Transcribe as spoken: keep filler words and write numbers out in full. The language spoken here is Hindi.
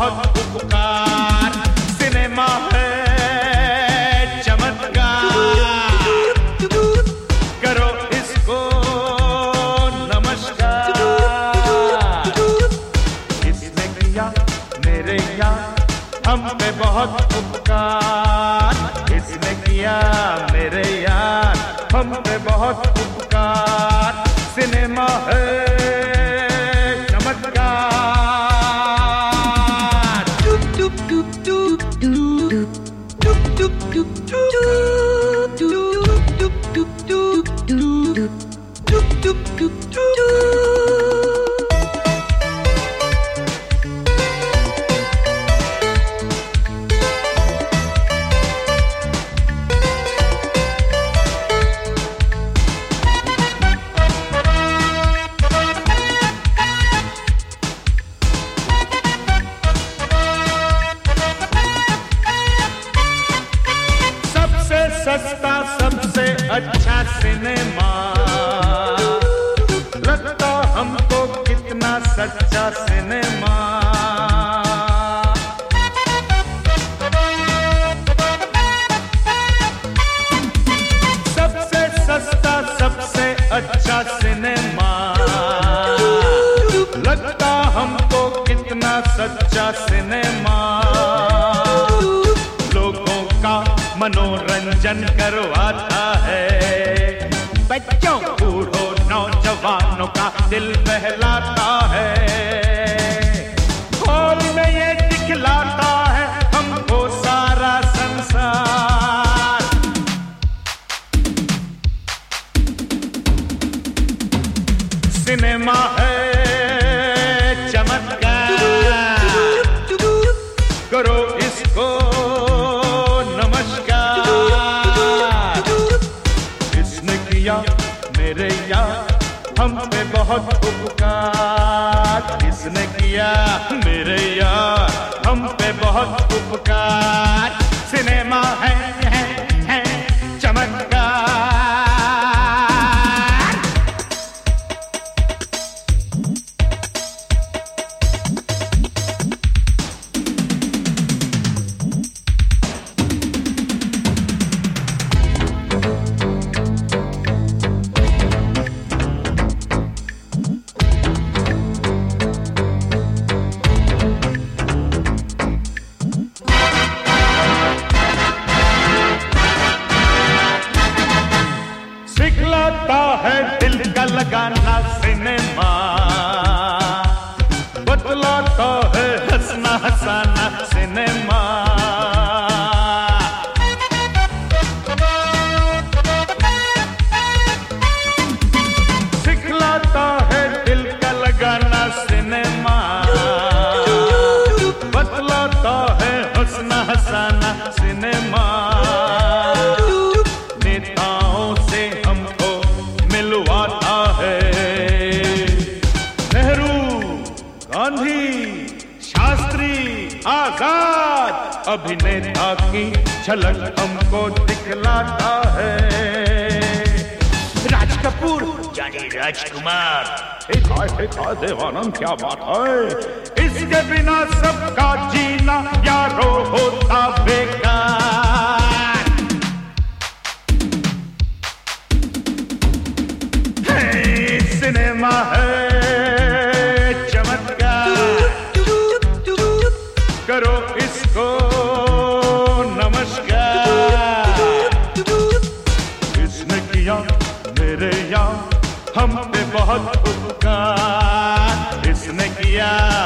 बहुत उपकार। सिनेमा है चमत्कार, करो इसको नमस्कार। इसने किया मेरे यार हम पे बहुत उपकार। इसने किया मेरे यार हम पे बहुत उपकार। सिनेमा है सस्ता सबसे अच्छा सिनेमा, लगता हमको कितना सच्चा सिनेमा। सबसे सस्ता सबसे अच्छा सिनेमा, लगता हमको कितना सच्चा सिनेमा। लोगों का मनोरंजन करवाता है, बच्चों बूढ़ों नौजवानों का दिल बहलाता है। हॉल में ये दिखलाता है हमको सारा संसार। सिनेमा है चमत्कार, करो इसको मेरे यार हम पे बहुत उपकार। इसने किया मेरे यार हम पे बहुत उपकार। सिनेमा है, है, है चमत्कार। सिखलाता है दिल का लगाना सिनेमा, बतलाता है हंसना हंसाना सिनेमा। सिखलाता है दिल का लगाना सिनेमा, बतलाता है हंसना हंसाना सिनेमा। नेताओं से हमको मिलवाता है, नेहरू, गांधी, शास्त्री, आजाद अभिनेता की झलक हमको दिखलाता है। राज कपूर यानी राजकुमार, देवानंद क्या बात है। इसके बिना सबका जीना यारो होता बेकार। सिनेमा है चमत्कार, करो इसको नमस्कार। इसने किया मेरे यार हम पे बहुत उपकार। इसने किया